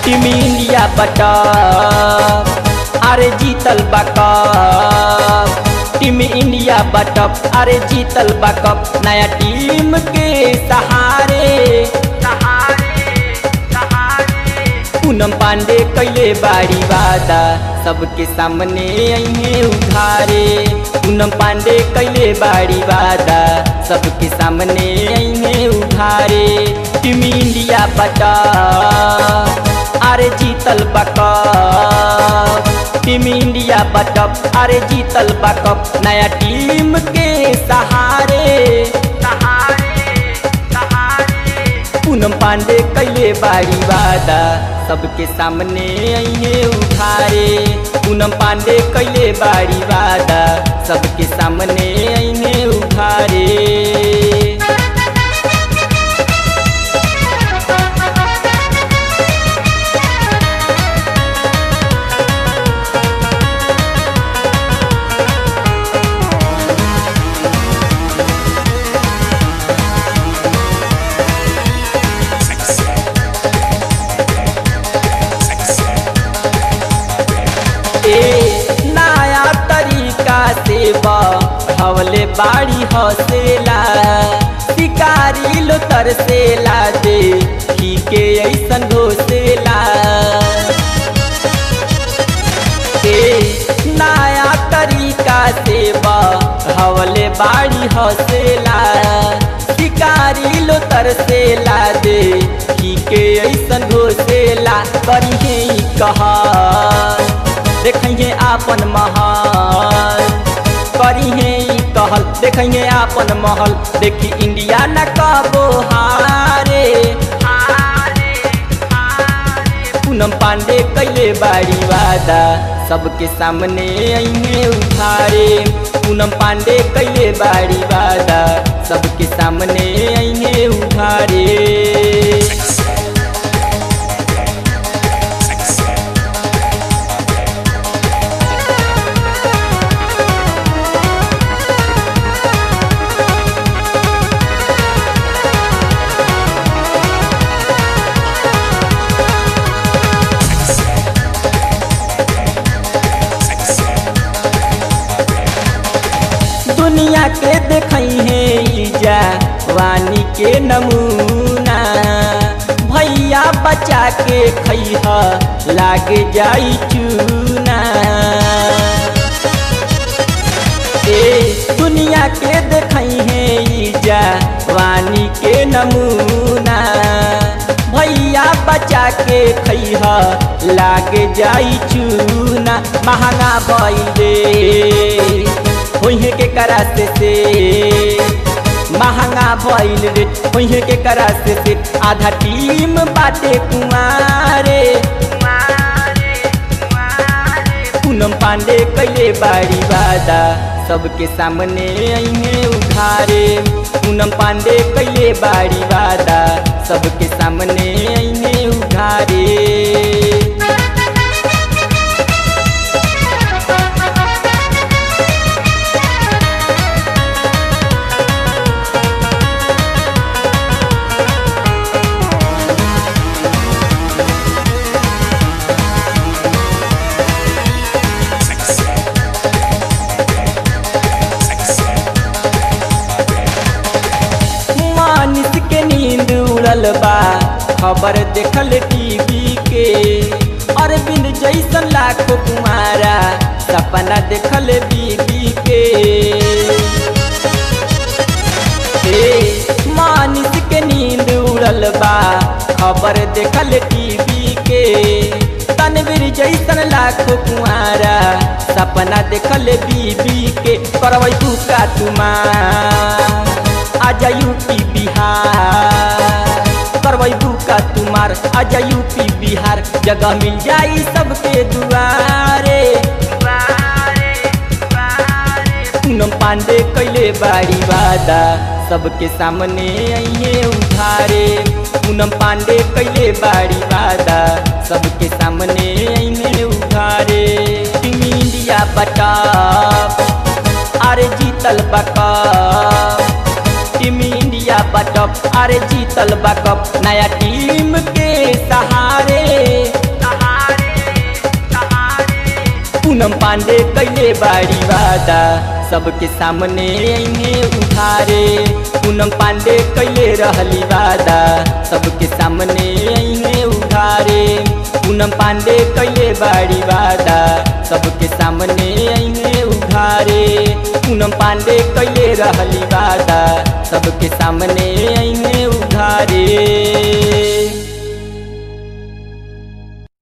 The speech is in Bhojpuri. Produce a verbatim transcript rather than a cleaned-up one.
टीम इंडिया बटा अरे जीतल बा कप। टीम इंडिया बटप अरे जीतल बा कप। नया टीम के सहारे पूनम पांडे कैले बाड़ी वादा सबके सामने अइहे उधारे। पूनम पांडे कैले बाड़ी वादा सबके सामने अइहे उधारे। टीम इंडिया बटा अरे जीतल बा कप। टीम इंडिया बटप अरे जीतल बा कप। नया टीम के सहारे पूनम पांडे कैले बाड़ी वादा सबके सामने अइहे उधारे। पूनम पांडे कैले बाड़ी वादा सबके सामने अइहे उधारे। नया तरीका से हवले बाड़ी हसेला शिकारी लो तरसेला दे के ऐसन घोसेला। नया तरीका से हवले बाड़ी हसेला शिकारी लो तरसेला दे के ऐसन घोसेला। करिहे कहा देखिए आपन महल करिहे कहल देखिए आपन महल। देखी इंडिया न कबो हारे। पूनम पांडे कैले बाड़ी वादा सबके सामने अइहे उधारे। पूनम पांडे कैले बाड़ी वादा सबके सामने अइहे उधारे। दुनिया के देखइहे इजा वानी के नमूना। भैया बचा के खइहा लागे जाई चूना। ए दुनिया के देखइहे इजा वानी के नमूना। भैया बचा के खइहा लागे जाई चूना। महंगा भइले होइहे के करासे से महंगा भइल रेट होइहे के करासे से। आधा टीम बाटे कुमारे। पूनम पांडे कैले बाड़ी वादा सबके सामने अइहे उधारे। पूनम पांडे कैले बाड़ी वादा सबके सामने अइहे उधारे। मानिस के नींद उड़ल बा खबर देखल टीवी के। अरविंद जैसन लाखों कुमारा सपना देखल बीबी के। मानिस के नींद उड़ल बा खबर देखल टीवी के। तनवीर जैसन लाखों कुमारा सपना देखल बीबी के। करवै तू का तुमार आजा यूपी बिहार। करवै बुका तुम्हार आजा यूपी बिहार। जगह मिल जाई सबके दुआरे। पूनम पांडे कैले बाड़ी वादा सबके सामने अइहे उधारे। पूनम पांडे कैले बाड़ी वादा सबके सामने अइहे उधारे। टीम इंडिया बटा अरे जीतल बा कप। टीम इंडिया बटप अरे जीतल बा कप। नया टीम के सहारे पूनम पांडे कैले बाड़ी वादा सबके सामने इन्हें उधारे। पूनम पांडे कैले रहली वादा सबके सामने इन्हें उधारे। पूनम पांडे कैले बाड़ी वादा सबके सामने इन्हें उधारे। पूनम पांडे कैले रहली वादा सबके सामने इन्हें उधारे।